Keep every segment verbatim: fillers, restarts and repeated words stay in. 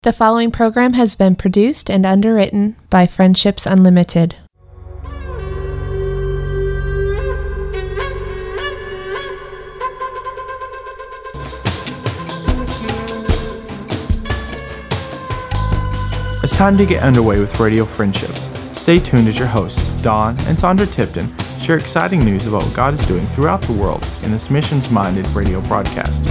The following program has been produced and underwritten by Friendships Unlimited. It's time to get underway with Radio Friendships. Stay tuned as your hosts, Don and Sandra Tipton, share exciting news about what God is doing throughout the world in this missions-minded radio broadcast.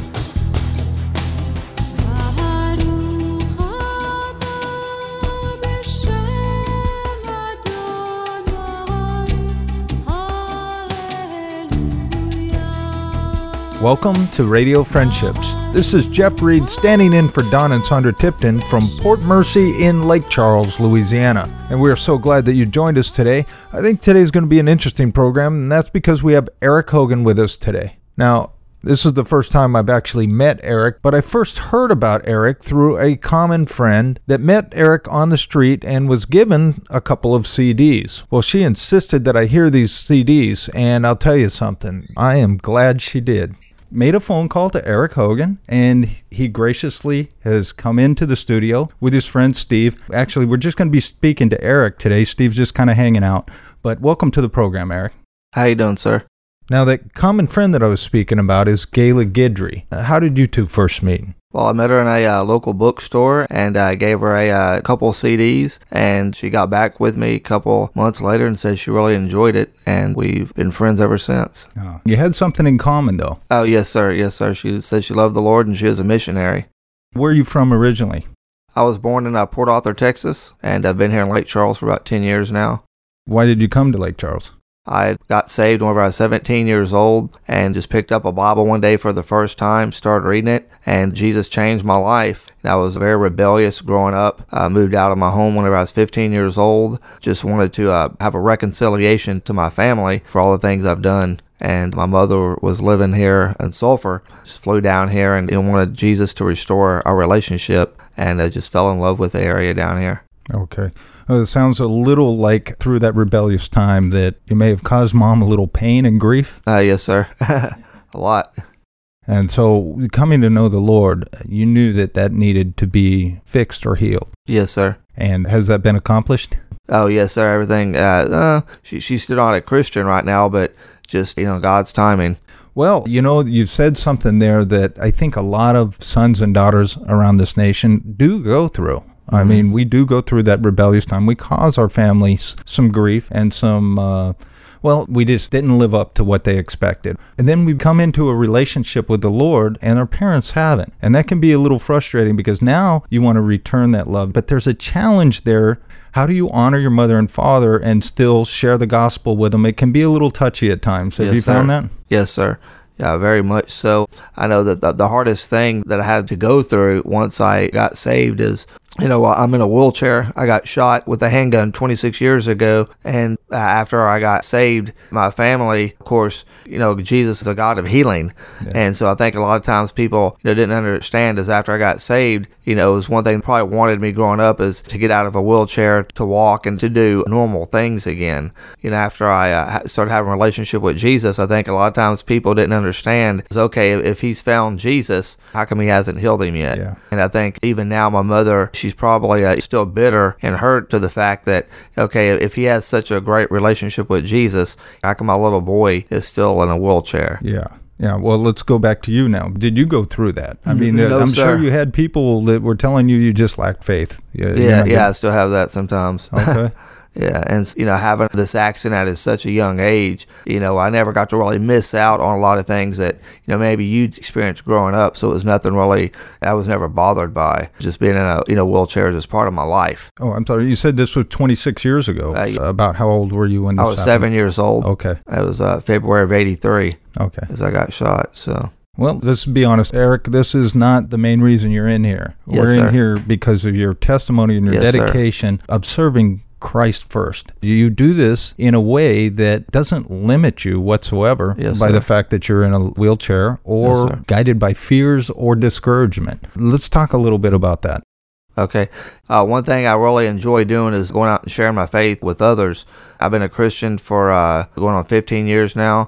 Welcome to Radio Friendships. This is Jeff Reed standing in for Don and Sandra Tipton from Port Mercy in Lake Charles, Louisiana. And we are so glad that you joined us today. I think today is going to be an interesting program, and that's because we have Eric Hogan with us today. Now, this is the first time I've actually met Eric, but I first heard about Eric through a common friend that met Eric on the street and was given a couple of C Ds. Well, she insisted that I hear these C Ds, and I'll tell you something, I am glad she did. Made a phone call to Eric Hogan, and he graciously has come into the studio with his friend Steve. Actually, we're just going to be speaking to Eric today. Steve's just kind of hanging out. But welcome to the program, Eric. How you doing, sir? Now, that common friend that I was speaking about is Gayla Guidry. How did you two first meet? Well, I met her in a uh, local bookstore, and I uh, gave her a uh, couple C Ds, and she got back with me a couple months later and said she really enjoyed it, and we've been friends ever since. Oh. You had something in common, though. Oh, yes, sir. Yes, sir. She said she loved the Lord, and she is a missionary. Where are you from originally? I was born in uh, Port Arthur, Texas, and I've been here in Lake Charles for about ten years now. Why did you come to Lake Charles? I got saved whenever I was seventeen years old and just picked up a Bible one day for the first time, started reading it, and Jesus changed my life. I was very rebellious growing up. I moved out of my home whenever I was fifteen years old. Just wanted to uh, have a reconciliation to my family for all the things I've done. And my mother was living here in Sulphur. Just flew down here and, and wanted Jesus to restore our relationship, and I just fell in love with the area down here. Okay. Well, it sounds a little like through that rebellious time that you may have caused Mom a little pain and grief. Uh, yes, sir. A lot. And so coming to know the Lord, you knew that that needed to be fixed or healed. Yes, sir. And has that been accomplished? Oh, yes, sir. Everything. Uh, uh, she, she's still not a Christian right now, but just, you know, God's timing. Well, you know, you said something there that I think a lot of sons and daughters around this nation do go through. I mean, we do go through that rebellious time. We cause our families some grief and some, uh, well, we just didn't live up to what they expected. And then we come into a relationship with the Lord, and our parents haven't. And that can be a little frustrating because now you want to return that love. But there's a challenge there. How do you honor your mother and father and still share the gospel with them? It can be a little touchy at times. Have yes, you found sir. that? Yes, sir. Yeah, very much so. I know that the, the hardest thing that I had to go through once I got saved is, you know, I'm in a wheelchair. I got shot with a handgun twenty-six years ago, and after I got saved, my family, of course, you know, Jesus is a God of healing, yeah. And so I think a lot of times people, you know, didn't understand is after I got saved, you know, it was one thing that probably wanted me growing up is to get out of a wheelchair, to walk, and to do normal things again. You know, after I uh, started having a relationship with Jesus, I think a lot of times people didn't understand is okay, if he's found Jesus, how come he hasn't healed him yet? Yeah. And I think even now, my mother, she's probably uh, still bitter and hurt to the fact that, okay, if he has such a great relationship with Jesus, how come my little boy is still in a wheelchair? Yeah. Yeah, well, let's go back to you now. Did you go through that? I mean, no, I'm sir. sure you had people that were telling you you just lacked faith. Yeah, yeah, yeah I still have that sometimes. Okay. Yeah, and, you know, having this accident at such a young age, you know, I never got to really miss out on a lot of things that, you know, maybe you experienced growing up, so it was nothing really I was never bothered by. Just being in a, you know, wheelchair is just part of my life. Oh, I'm sorry. You said this was twenty-six years ago. Uh, About how old were you when this I was happened? seven years old. Okay. It was uh, February of eighty-three. Okay. As I got shot, so... Well, let's be honest, Eric, this is not the main reason you're in here. Yes, We're sir. in here because of your testimony and your Yes, dedication sir. of serving Christ first. You do this in a way that doesn't limit you whatsoever yes, by sir. the fact that you're in a wheelchair or yes, guided by fears or discouragement. Let's talk a little bit about that. Okay. Uh, one thing I really enjoy doing is going out and sharing my faith with others. I've been a Christian for uh, going on fifteen years now.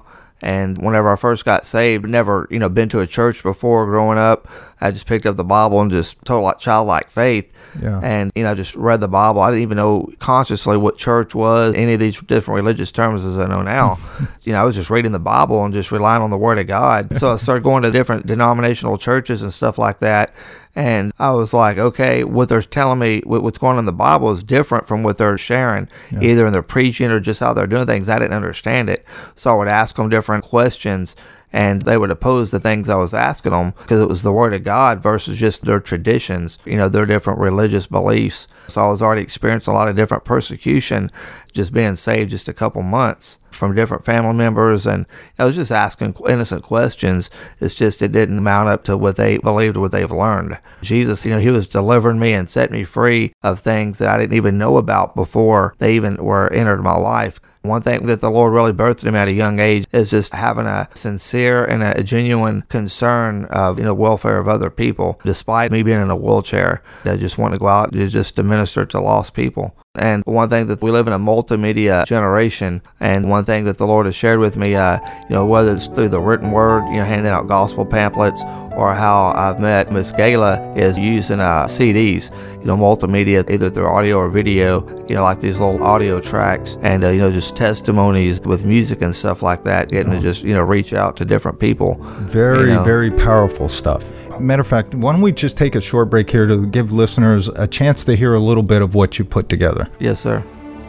And whenever I first got saved, never, you know, been to a church before growing up. I just picked up the Bible and just total like childlike faith. Yeah. And, you know, just read the Bible. I didn't even know consciously what church was, any of these different religious terms as I know now. You know, I was just reading the Bible and just relying on the Word of God. So I started going to different denominational churches and stuff like that. And I was like, okay, what they're telling me, what's going on in the Bible is different from what they're sharing, yeah. either in their preaching or just how they're doing things. I didn't understand it. So I would ask them different questions, and they would oppose the things I was asking them because it was the Word of God versus just their traditions, you know, their different religious beliefs. So I was already experiencing a lot of different persecution just being saved just a couple months from different family members. And I was just asking innocent questions. It's just it didn't mount up to what they believed or what they've learned. Jesus, you know, he was delivering me and setting me free of things that I didn't even know about before they even were entered my life. One thing that the Lord really birthed in me at a young age is just having a sincere and a genuine concern of, you know, welfare of other people. Despite me being in a wheelchair, I just want to go out and just to minister to lost people. And one thing that we live in a multimedia generation, and one thing that the Lord has shared with me, uh, you know, whether it's through the written word, you know, handing out gospel pamphlets, or how I've met Miss Gayla is using uh, C Ds, you know, multimedia, either through audio or video, you know, like these little audio tracks, and, uh, you know, just testimonies with music and stuff like that, getting to just, you know, reach out to different people. Very, you know. very powerful stuff. Matter of fact, why don't we just take a short break here to give listeners a chance to hear a little bit of what you put together? Yes, sir.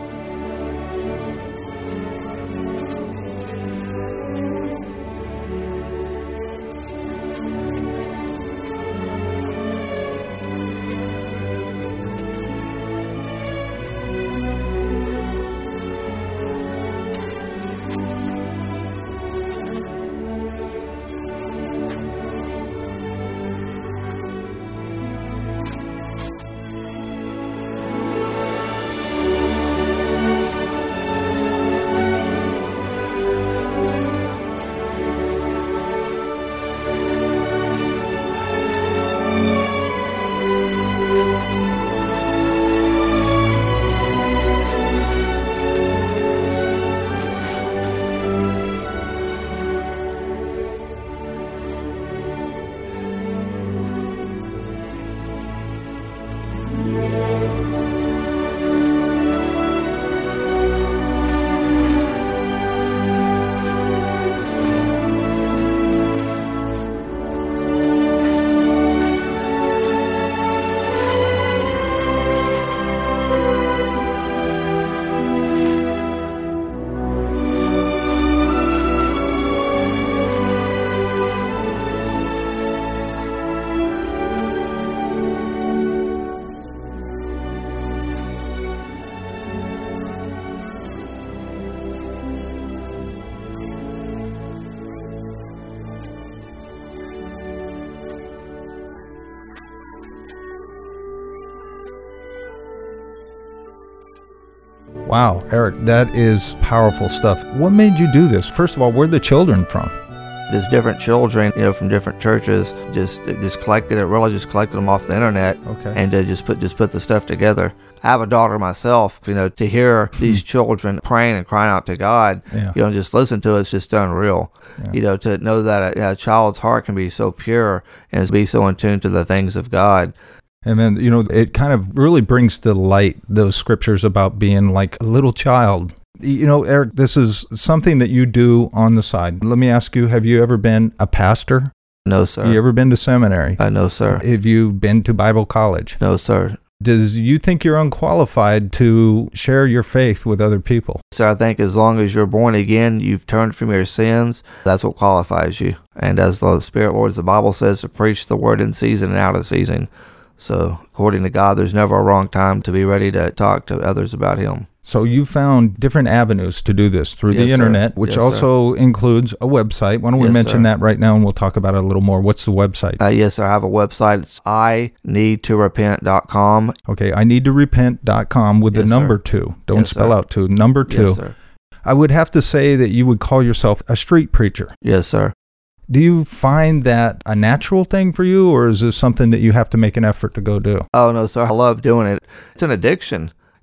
Wow, Eric, that is powerful stuff. What made you do this? First of all, where are the children from? There's different children, you know, from different churches. Just just collected it, really just collected them off the internet, okay. and uh, just put just put the stuff together. I have a daughter myself, you know, to hear these children praying and crying out to God, yeah. you know, just listen to it, it's just unreal. Yeah. You know, to know that a, a child's heart can be so pure and be so in tune to the things of God. And then, you know, it kind of really brings to light those scriptures about being like a little child. You know, Eric, this is something that you do on the side. Let me ask you, have you ever been a pastor? No, sir. You ever been to seminary? Uh, no, sir. Have you been to Bible college? No, sir. Does you think you're unqualified to share your faith with other people? So I think as long as you're born again, you've turned from your sins, that's what qualifies you. And as the Spirit Lord, as the Bible says, to preach the word in season and out of season. So according to God, there's never a wrong time to be ready to talk to others about Him. So you found different avenues to do this through yes, the internet, sir. which yes, also sir. includes a website. Why don't we yes, mention sir. that right now, and we'll talk about it a little more. What's the website? Uh, yes, sir. I have a website. It's I need to repent dot com. Okay, I need to repent dot com with yes, the number sir. two. Don't yes, spell sir. out two. Number two. Yes, sir. I would have to say that you would call yourself a street preacher. Yes, sir. Do you find that a natural thing for you, or is this something that you have to make an effort to go do? Oh, no, sir. I love doing it. It's an addiction.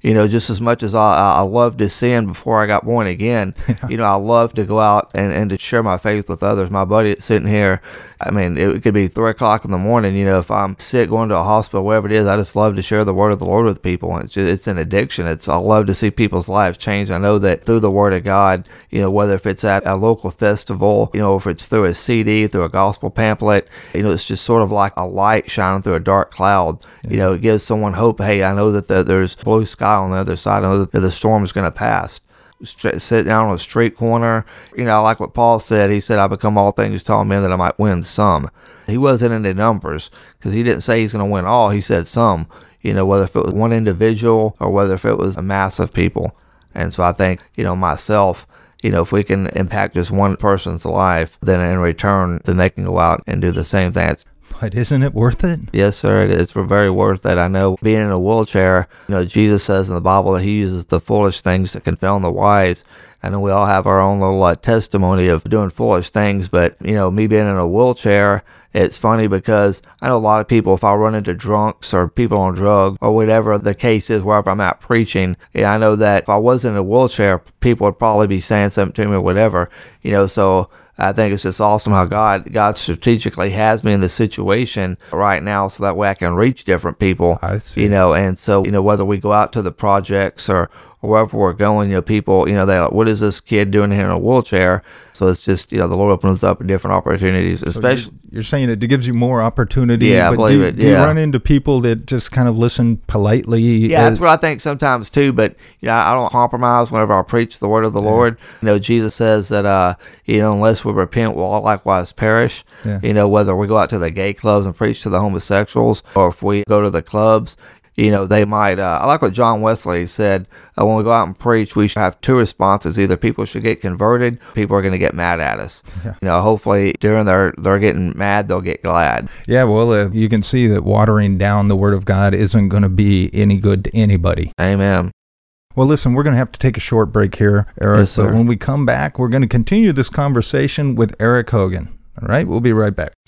You know, just as much as I, I loved to sin before I got born again, you know, I love to go out and, and to share my faith with others. My buddy that's sitting here, I mean, it could be three o'clock in the morning. You know, if I'm sick, going to a hospital, whatever it is, I just love to share the word of the Lord with people. It's just, it's an addiction. It's I love to see people's lives change. I know that through the word of God, you know, whether if it's at a local festival, you know, if it's through a C D, through a gospel pamphlet, you know, it's just sort of like a light shining through a dark cloud. Yeah. You know, it gives someone hope. Hey, I know that the, there's blue sky on the other side. I know that the storm is going to pass. Sit down on a street corner. You know, like what Paul said. He said, I become all things to all men that I might win some. He wasn't into numbers because he didn't say he's going to win all. He said some, you know, whether if it was one individual or whether if it was a mass of people. And so I think, you know, myself, you know, if we can impact just one person's life, then in return, then they can go out and do the same thing. It's, But isn't it worth it? Yes, sir. It is very worth it. I know being in a wheelchair, you know, Jesus says in the Bible that he uses the foolish things to confound the wise. I know we all have our own little uh, testimony of doing foolish things, but, you know, me being in a wheelchair, it's funny because I know a lot of people, if I run into drunks or people on drugs or whatever the case is, wherever I'm at preaching, yeah, I know that if I was in a wheelchair, people would probably be saying something to me or whatever, you know, so I think it's just awesome how God God strategically has me in this situation right now so that way I can reach different people. I see. You know, and so, you know, whether we go out to the projects or, or wherever we're going, you know, people, you know, they're like, what is this kid doing here in a wheelchair? So it's just, you know, the Lord opens up different opportunities, especially. So you're, you're saying it gives you more opportunity. Yeah, but I believe do, it. Do yeah. you run into people that just kind of listen politely? Yeah, as, that's what I think sometimes too. But, you know, I don't compromise whenever I preach the word of the yeah. Lord. You know, Jesus says that, uh, you know, unless we repent, we'll all likewise perish. Yeah. You know, whether we go out to the gay clubs and preach to the homosexuals or if we go to the clubs, you know, they might, uh, I like what John Wesley said, uh, when we go out and preach, we should have two responses. Either people should get converted, people are going to get mad at us. Yeah. You know, hopefully during their, they're getting mad, they'll get glad. Yeah, well, uh, you can see that watering down the Word of God isn't going to be any good to anybody. Amen. Well, listen, we're going to have to take a short break here, Eric. Yes, sir. But when we come back, we're going to continue this conversation with Eric Hogan. All right, we'll be right back.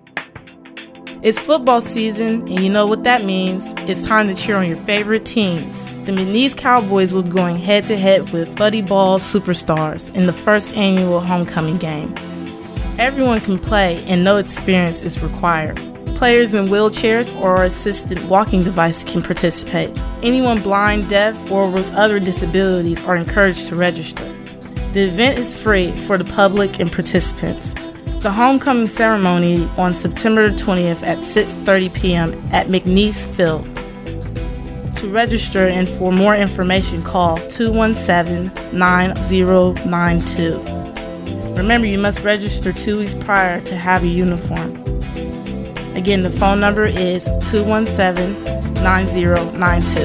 It's football season, and you know what that means. It's time to cheer on your favorite teams. The McNeese Cowboys will be going head-to-head with Buddy Ball Superstars in the first annual homecoming game. Everyone can play, and no experience is required. Players in wheelchairs or assisted walking devices can participate. Anyone blind, deaf, or with other disabilities are encouraged to register. The event is free for the public and participants. The homecoming ceremony on September twentieth at six thirty p.m. at McNeese Field. To register and for more information, call two one seven, nine zero nine two. Remember, you must register two weeks prior to have a uniform. Again, the phone number is two one seven, nine zero nine two.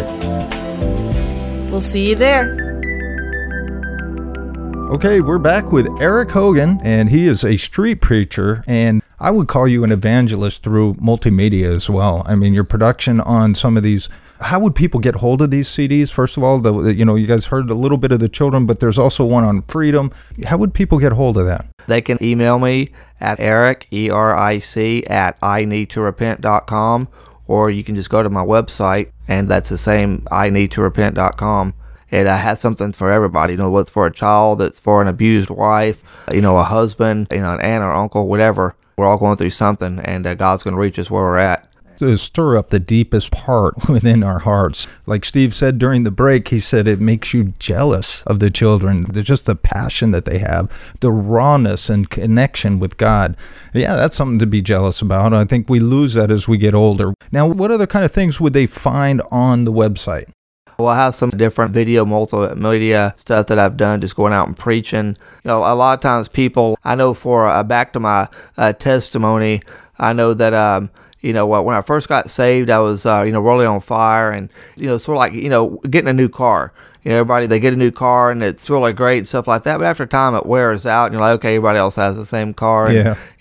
We'll see you there. Okay, we're back with Eric Hogan, and he is a street preacher, and I would call you an evangelist through multimedia as well. I mean, your production on some of these, how would people get hold of these C Ds? First of all, the, you know, you guys heard a little bit of the children, but there's also one on freedom. How would people get hold of that? They can email me at Eric, E R I C, at I need to repent dot com, or you can just go to my website, and that's the same, I need to repent dot com. It uh, has something for everybody, you know, what's for a child, it's for an abused wife, you know, a husband, you know, an aunt or uncle, whatever. We're all going through something, and uh, God's going to reach us where we're at. To stir up the deepest part within our hearts. Like Steve said during the break, he said it makes you jealous of the children. They're just the passion that they have, the rawness and connection with God. Yeah, that's something to be jealous about. I think we lose that as we get older. Now, what other kind of things would they find on the website? Well, I have some different video multimedia stuff that I've done, just going out and preaching. You know, a lot of times people, I know for, uh, back to my uh, testimony, I know that, um, you know, when I first got saved, I was, uh, you know, really on fire and, you know, sort of like, you know, getting a new car. You know, everybody, they get a new car and it's really great and stuff like that. But after time, it wears out and you're like, okay, everybody else has the same car. And, yeah.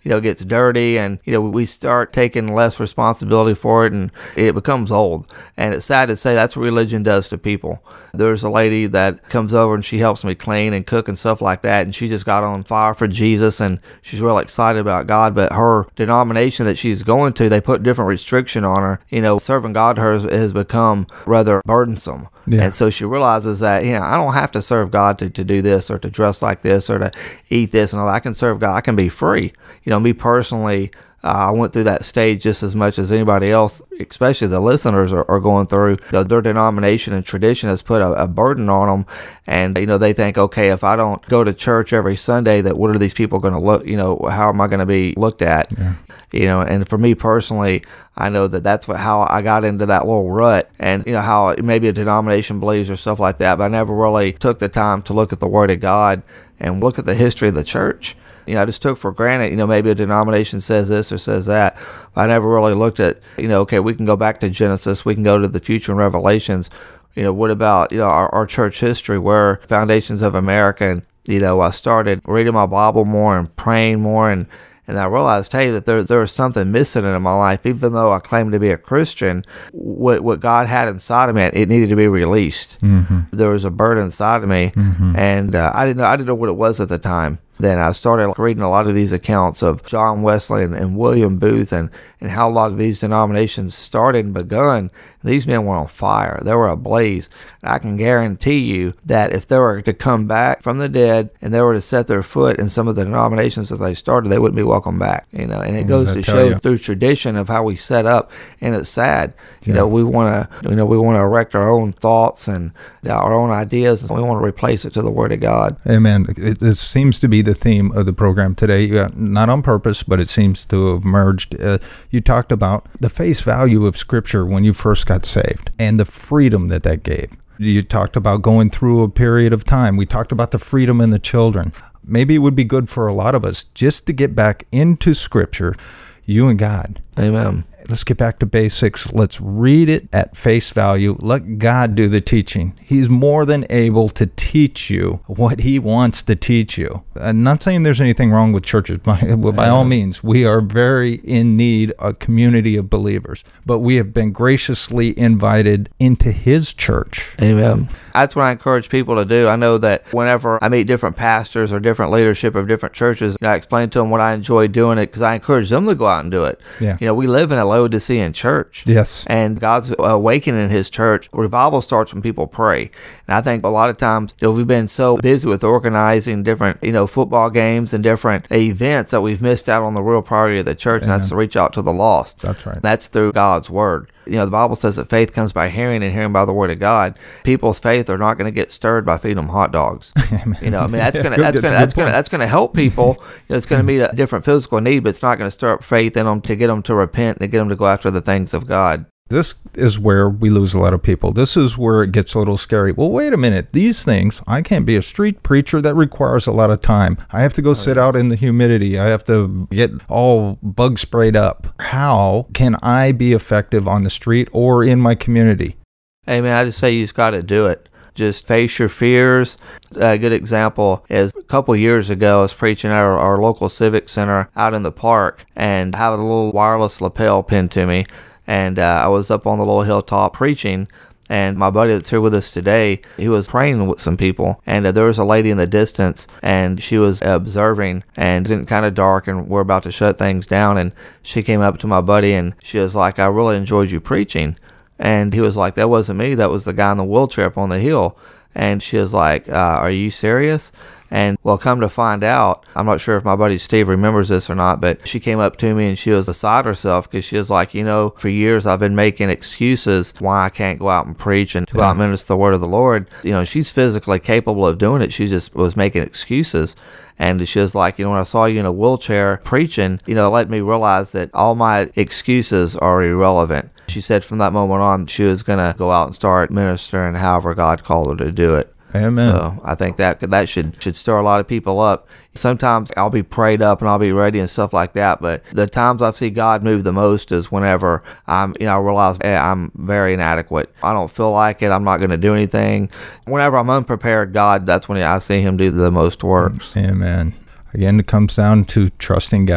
you know, gets dirty, and, you know, we start taking less responsibility for it, and it becomes old. And it's sad to say that's what religion does to people. There's a lady that comes over and she helps me clean and cook and stuff like that, and she just got on fire for Jesus, and she's real excited about God, but her denomination that she's going to, they put different restriction on her. You know, serving God to her has, has become rather burdensome. Yeah. And so she realizes that, you know, I don't have to serve God to, to do this or to dress like this or to eat this and all that. I can serve God. I can be free. You know, me personally, Uh, I went through that stage just as much as anybody else, especially the listeners are, are going through. You know, their denomination and tradition has put a, a burden on them. And, you know, they think, okay, if I don't go to church every Sunday, that what are these people going to look, you know, how am I going to be looked at? Yeah. You know, and for me personally, I know that that's what, how I got into that little rut, and, you know, how maybe a denomination believes or stuff like that, but I never really took the time to look at the Word of God and look at the history of the church. You know, I just took for granted, you know, maybe a denomination says this or says that. I never really looked at, you know, okay, we can go back to Genesis, we can go to the future and Revelations. You know, what about, you know, our, our church history, where foundations of America, and, you know, I started reading my Bible more and praying more, and, and I realized, hey, that there there was something missing in my life. Even though I claimed to be a Christian, what what God had inside of me, it needed to be released. Mm-hmm. There was a burden inside of me, mm-hmm. and uh, I didn't know I didn't know what it was at the time. Then I started reading a lot of these accounts of John Wesley and, and William Booth, and, and how a lot of these denominations started and begun. These men were on fire. They were ablaze. I can guarantee you that if they were to come back from the dead and they were to set their foot in some of the denominations that they started, they wouldn't be welcome back. You know, and it goes to show you? Through tradition of how we set up, and it's sad. You yeah. know, we want to, you know, we want to erect our own thoughts and our own ideas, and we want to replace it to the Word of God. Amen. It, it seems to be the theme of the program today, uh, not on purpose, but it seems to have merged. Uh, you talked about the face value of Scripture when you first got saved and the freedom that that gave. You talked about going through a period of time. We talked about the freedom in the children. Maybe it would be good for a lot of us just to get back into Scripture, you and God. Amen. Let's get back to basics. Let's read it at face value. Let God do the teaching. He's more than able to teach you what He wants to teach you. I'm not saying there's anything wrong with churches. By, by all means, we are very in need of a community of believers. But we have been graciously invited into His church. Amen. That's what I encourage people to do. I know that whenever I meet different pastors or different leadership of different churches, I explain to them what I enjoy doing it, because I encourage them to go out and do it. Yeah. You know, we live in a Laodicean church. Yes. And God's awakening His church. Revival starts when people pray. And I think a lot of times, you know, we've been so busy with organizing different, you know, football games and different events that we've missed out on the real priority of the church, Amen. And that's to reach out to the lost. That's right. That's through God's Word. You know, the Bible says that faith comes by hearing, and hearing by the Word of God. People's faith are not going to get stirred by feeding them hot dogs. You know, I mean, that's going to that's going to that's going to that's going to help people. You know, it's going to meet a different physical need, but it's not going to stir up faith in them to get them to repent and to get them to go after the things of God. This is where we lose a lot of people. This is where it gets a little scary. Well, wait a minute. These things, I can't be a street preacher. That requires a lot of time. I have to go sit out in the humidity. I have to get all bug sprayed up. How can I be effective on the street or in my community? Hey, man, I just say you just got to do it. Just face your fears. A good example is a couple years ago, I was preaching at our, our local civic center out in the park, and having a little wireless lapel pinned to me. And uh, I was up on the little hilltop preaching, and my buddy that's here with us today, he was praying with some people, and uh, there was a lady in the distance, and she was observing, and it's getting kind of dark, and we're about to shut things down, and she came up to my buddy, and she was like, I really enjoyed you preaching. And he was like, that wasn't me, that was the guy in the wheelchair up on the hill. And she was like, uh, are you serious? And, well, come to find out, I'm not sure if my buddy Steve remembers this or not, but she came up to me and she was beside herself, because she was like, you know, for years I've been making excuses why I can't go out and preach and go out and minister the word of the Lord. You know, she's physically capable of doing it. She just was making excuses. And she was like, you know, when I saw you in a wheelchair preaching, you know, it let me realize that all my excuses are irrelevant. She said from that moment on, she was going to go out and start ministering however God called her to do it. Amen. So I think that that should should stir a lot of people up. Sometimes I'll be prayed up and I'll be ready and stuff like that, but the times I see God move the most is whenever I'm, you know, I realize hey, I'm very inadequate. I don't feel like it. I'm not going to do anything. Whenever I'm unprepared, God, that's when I see Him do the most works. Amen. Again, it comes down to trusting God.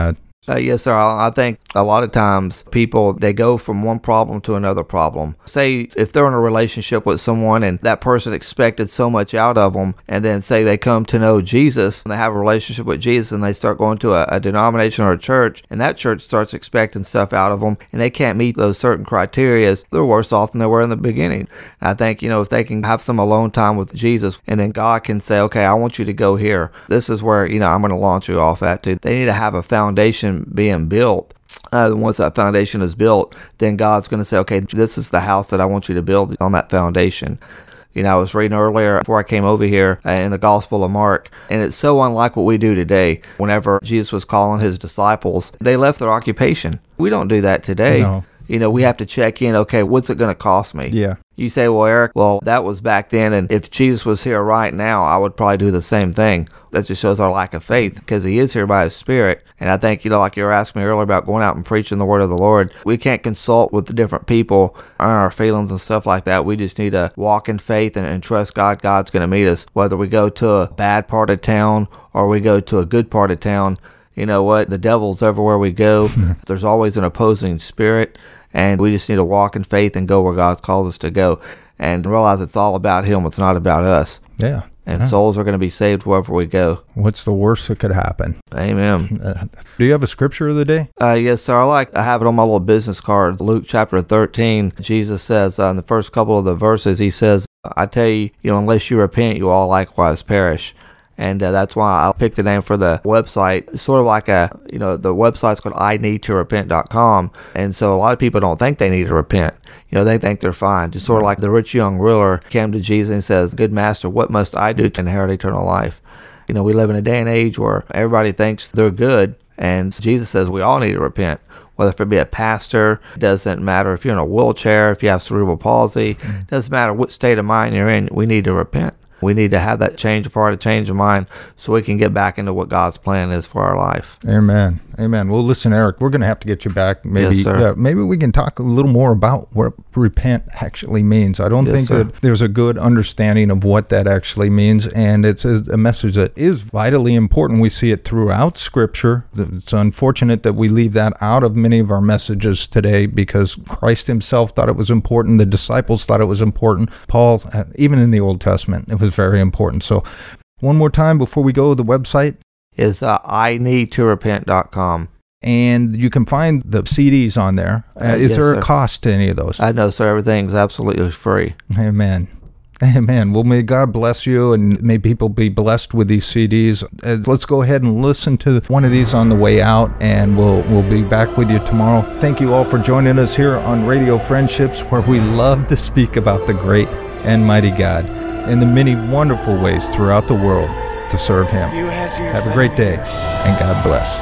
Uh, yes, sir. I I think a lot of times people, they go from one problem to another problem. Say if they're in a relationship with someone and that person expected so much out of them, and then say they come to know Jesus and they have a relationship with Jesus and they start going to a, a denomination or a church, and that church starts expecting stuff out of them and they can't meet those certain criteria, they're worse off than they were in the beginning. I think, you know, if they can have some alone time with Jesus and then God can say, okay, I want you to go here. This is where, you know, I'm going to launch you off at to. They need to have a foundation being built. Uh, once that foundation is built, then God's going to say, okay, this is the house that I want you to build on that foundation. You know, I was reading earlier before I came over here uh, in the Gospel of Mark, and it's so unlike what we do today. Whenever Jesus was calling his disciples, they left their occupation. We don't do that today. No. You know, we have to check in, okay, what's it going to cost me? Yeah. You say, well, Eric, well, that was back then, and if Jesus was here right now, I would probably do the same thing. That just shows our lack of faith, because he is here by his Spirit. And I think, you know, like you were asking me earlier about going out and preaching the word of the Lord, we can't consult with the different people on our feelings and stuff like that. We just need to walk in faith and, and trust God. God's going to meet us, whether we go to a bad part of town or we go to a good part of town. You know what? The devil's everywhere we go. There's always an opposing spirit. And we just need to walk in faith and go where God's called us to go and realize it's all about him. It's not about us. Yeah. And yeah. souls are going to be saved wherever we go. What's the worst that could happen? Amen. Uh, do you have a scripture of the day? Uh, yes, sir. I like, I have it on my little business card. Luke chapter thirteen, Jesus says uh, in the first couple of the verses, he says, I tell you, you know, unless you repent, you all likewise perish. And uh, that's why I picked the name for the website. It's sort of like a, you know, the website's called I need to repent dot com. And so a lot of people don't think they need to repent. You know, they think they're fine. Just sort of like the rich young ruler came to Jesus and says, good master, what must I do to inherit eternal life? You know, we live in a day and age where everybody thinks they're good. And Jesus says we all need to repent. Whether it be a pastor, it doesn't matter if you're in a wheelchair, if you have cerebral palsy, it doesn't matter what state of mind you're in, we need to repent. We need to have that change of heart, a change of mind, so we can get back into what God's plan is for our life. Amen. Amen. Well, listen, Eric, we're going to have to get you back. Maybe Yes, sir. uh, maybe we can talk a little more about what repent actually means. I don't Yes, think sir. that there's a good understanding of what that actually means, and it's a, a message that is vitally important. We see it throughout Scripture. It's unfortunate that we leave that out of many of our messages today because Christ himself thought it was important. The disciples thought it was important. Paul, uh, even in the Old Testament, it was very important. So one more time before we go, the website Is uh, I need to repent dot com. and you can find the C Ds on there. Uh, Uh, is yes, there sir. a cost to any of those? I know, sir, everything's absolutely free. Amen. Amen. Well, may God bless you, and may people be blessed with these C Ds. Uh, let's go ahead and listen to one of these on the way out, and we'll we'll be back with you tomorrow. Thank you all for joining us here on Radio Friendships, where we love to speak about the great and mighty God and the many wonderful ways throughout the world to serve Him. Have a great day, and God bless.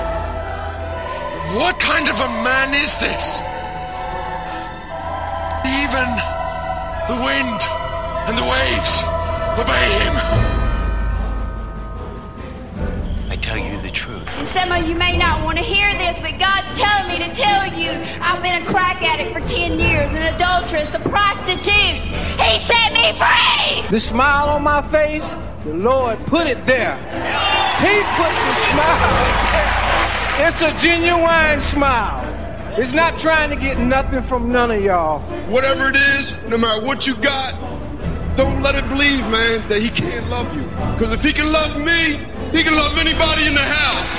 What kind of a man is this? Even the wind and the waves obey him. I tell you the truth. And some of you may not want to hear this, but God's telling me to tell you I've been a crack addict for ten years, an adulteress, a prostitute. He set me free! The smile on my face, the Lord put it there. He put the smile. It's a genuine smile. It's not trying to get nothing from none of y'all. Whatever it is, no matter what you got, don't let it believe, man, that he can't love you. Because if he can love me, he can love anybody in the house.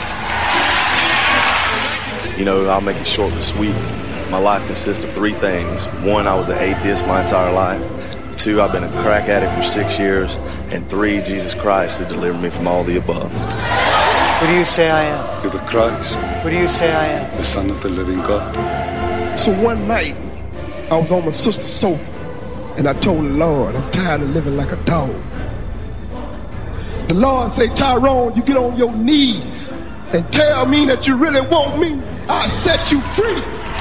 You know, I'll make it short and sweet. My life consists of three things. One, I was an atheist my entire life. Two, I've been a crack addict for six years. And three, Jesus Christ has delivered me from all the above. Who do you say I am? You're the Christ. Who do you say I am? The Son of the living God. So one night, I was on my sister's sofa, and I told the Lord, I'm tired of living like a dog. The Lord said, Tyrone, you get on your knees and tell me that you really want me. I'll set you free.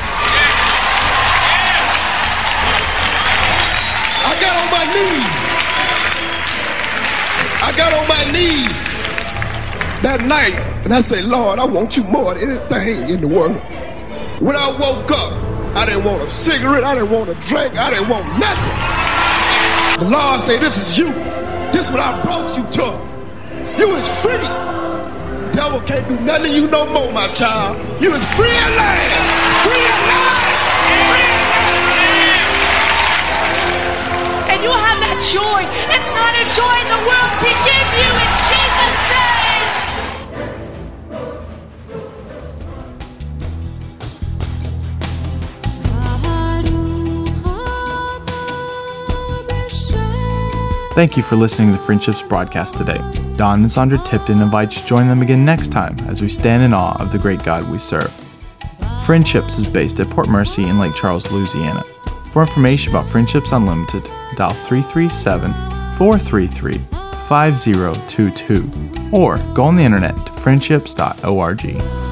I got on my knees. I got on my knees that night, and I said, Lord, I want you more than anything in the world. When I woke up, I didn't want a cigarette, I didn't want a drink, I didn't want nothing. The Lord said, this is you. This is what I brought you to. You is free. devil can't do nothing to you no more, my child. You is free at last. Free at last. Free at last. And you'll have that joy. It's not a joy the world can give you in Jesus' name. Thank you for listening to the Friendships broadcast today. Don and Sandra Tipton invite you to join them again next time as we stand in awe of the great God we serve. Friendships is based at Port Mercy in Lake Charles, Louisiana. For information about Friendships Unlimited, dial three three seven, four three three, five zero two two or go on the internet to friendships dot org.